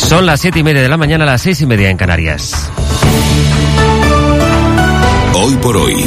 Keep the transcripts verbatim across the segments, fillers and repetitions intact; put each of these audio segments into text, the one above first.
Son las siete y media de la mañana, las seis y media en Canarias. Hoy por hoy,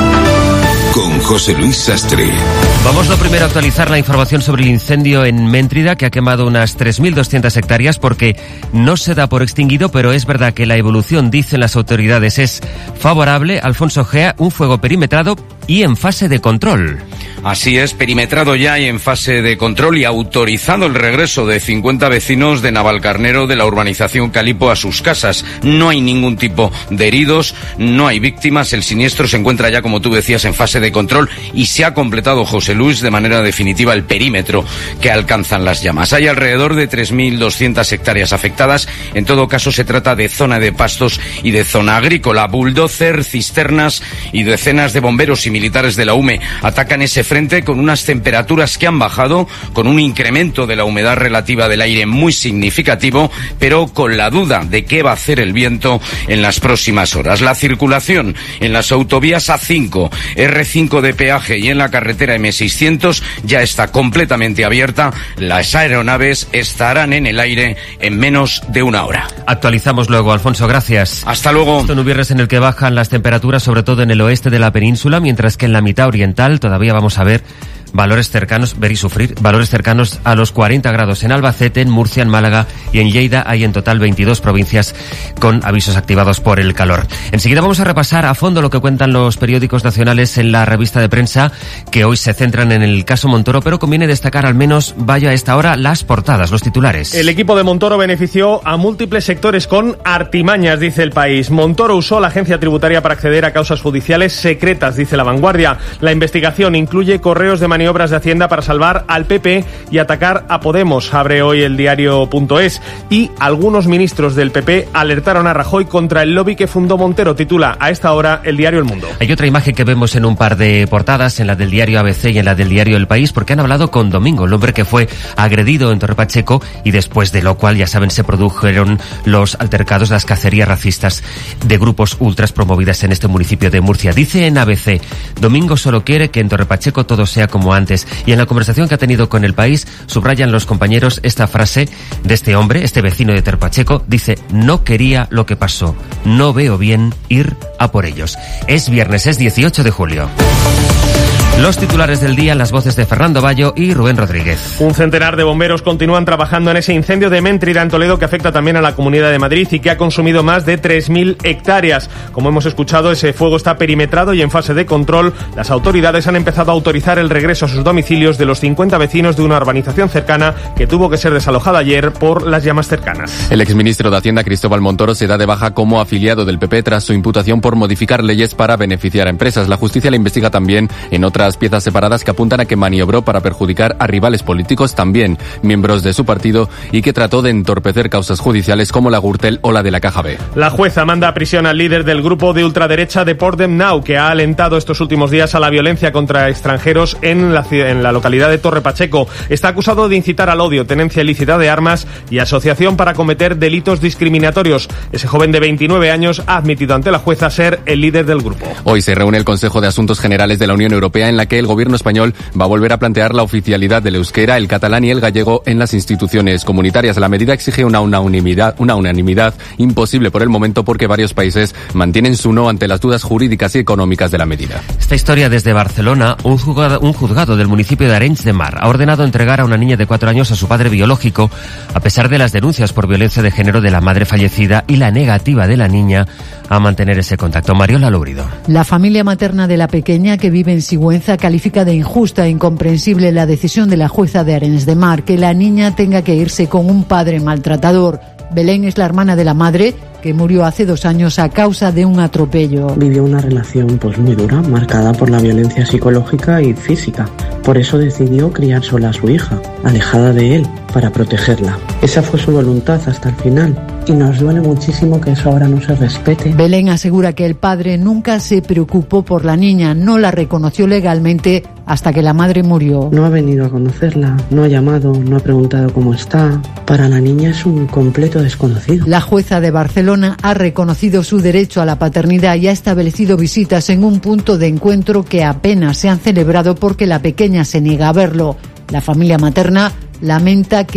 con José Luis Sastre. Vamos lo primero a actualizar la información sobre el incendio en Méntrida, que ha quemado unas tres mil doscientas hectáreas, porque no se da por extinguido, pero es verdad que la evolución, dicen las autoridades, es favorable. Alfonso Gea, un fuego perimetrado y en fase de control. Así es, perimetrado ya y en fase de control, y autorizado el regreso de cincuenta vecinos de Navalcarnero, de la urbanización Calipo, a sus casas. No hay ningún tipo de heridos, no hay víctimas. El siniestro se encuentra ya, como tú decías, en fase de control, y se ha completado, José Luis, de manera definitiva el perímetro que alcanzan las llamas. Hay alrededor de tres mil doscientas hectáreas afectadas. En todo caso, se trata de zona de pastos y de zona agrícola. Bulldozer, cisternas y decenas de bomberos y militares de la U M E atacan ese frente con unas temperaturas que han bajado, con un incremento de la humedad relativa del aire muy significativo, pero con la duda de qué va a hacer el viento en las próximas horas. La circulación en las autovías A cinco, R cinco de peaje y en la carretera eme seiscientos ya está completamente abierta. Las aeronaves estarán en el aire en menos de una hora. Actualizamos luego, Alfonso, gracias. Hasta luego. Esto en un viernes en el que bajan las temperaturas, sobre todo en el oeste de la península, mientras que en la mitad oriental todavía vamos a ver valores cercanos, ver y sufrir, valores cercanos a los cuarenta grados en Albacete, en Murcia, en Málaga y en Lleida. Hay en total veintidós provincias con avisos activados por el calor. Enseguida vamos a repasar a fondo lo que cuentan los periódicos nacionales en la revista de prensa, que hoy se centran en el caso Montoro, pero conviene destacar al menos, vaya a esta hora, las portadas, los titulares. El equipo de Montoro benefició a múltiples sectores con artimañas, dice El País. Montoro usó la agencia tributaria para acceder a causas judiciales secretas, dice La Vanguardia. La investigación incluye correos de maniobras de Hacienda para salvar al P P y atacar a Podemos, abre hoy el diario punto es. Y algunos ministros del P P alertaron a Rajoy contra el lobby que fundó Montero, titula a esta hora el diario El Mundo. Hay otra imagen que vemos en un par de portadas, en la del diario A B C y en la del diario El País, porque han hablado con Domingo, el hombre que fue agredido en Torre Pacheco, y después de lo cual, ya saben, se produjeron los altercados, las cacerías racistas de grupos ultras promovidas en este municipio de Murcia. Dice en A B C, Domingo solo quiere que en Torre Pacheco todo sea como antes. Y en la conversación que ha tenido con El País, subrayan los compañeros esta frase de este hombre, este vecino de Torre Pacheco. Dice, no quería lo que pasó, no veo bien ir a por ellos. Es viernes, es dieciocho de julio. Los titulares del día, las voces de Fernando Bayo y Rubén Rodríguez. Un centenar de bomberos continúan trabajando en ese incendio de Méntrida, en Toledo, que afecta también a la Comunidad de Madrid y que ha consumido más de tres mil hectáreas. Como hemos escuchado, ese fuego está perimetrado y en fase de control. Las autoridades han empezado a autorizar el regreso a sus domicilios de los cincuenta vecinos de una urbanización cercana que tuvo que ser desalojada ayer por las llamas cercanas. El exministro de Hacienda, Cristóbal Montoro, se da de baja como afiliado del P P tras su imputación por modificar leyes para beneficiar a empresas. La justicia le investiga también en otras piezas separadas que apuntan a que maniobró para perjudicar a rivales políticos, también miembros de su partido, y que trató de entorpecer causas judiciales como la Gürtel o la de la Caja B. La jueza manda a prisión al líder del grupo de ultraderecha Deportem Now, que ha alentado estos últimos días a la violencia contra extranjeros en la, en la localidad de Torre Pacheco. Está acusado de incitar al odio, tenencia ilícita de armas y asociación para cometer delitos discriminatorios. Ese joven de veintinueve años ha admitido ante la jueza ser el líder del grupo. Hoy se reúne el Consejo de Asuntos Generales de la Unión Europea, en la que el gobierno español va a volver a plantear la oficialidad del euskera, el catalán y el gallego en las instituciones comunitarias. La medida exige una unanimidad, una unanimidad imposible por el momento, porque varios países mantienen su no ante las dudas jurídicas y económicas de la medida. Esta historia desde Barcelona. Un juzgado, un juzgado del municipio de Arenys de Mar ha ordenado entregar a una niña de cuatro años a su padre biológico, a pesar de las denuncias por violencia de género de la madre fallecida y la negativa de la niña a mantener ese contacto. Mariola Lourido. La familia materna de la pequeña, que vive en Sigüenza, califica de injusta e incomprensible la decisión de la jueza de Arenys de Mar, que la niña tenga que irse con un padre maltratador. Belén es la hermana de la madre, que murió hace dos años a causa de un atropello. Vivió una relación pues muy dura, marcada por la violencia psicológica y física. Por eso decidió criar sola a su hija, alejada de él, para protegerla. Esa fue su voluntad hasta el final. Y nos duele muchísimo que eso ahora no se respete. Belén asegura que el padre nunca se preocupó por la niña, no la reconoció legalmente hasta que la madre murió. No ha venido a conocerla, no ha llamado, no ha preguntado cómo está. Para la niña es un completo desconocido. La jueza de Barcelona ha reconocido su derecho a la paternidad y ha establecido visitas en un punto de encuentro que apenas se han celebrado porque la pequeña se niega a verlo. La familia materna lamenta que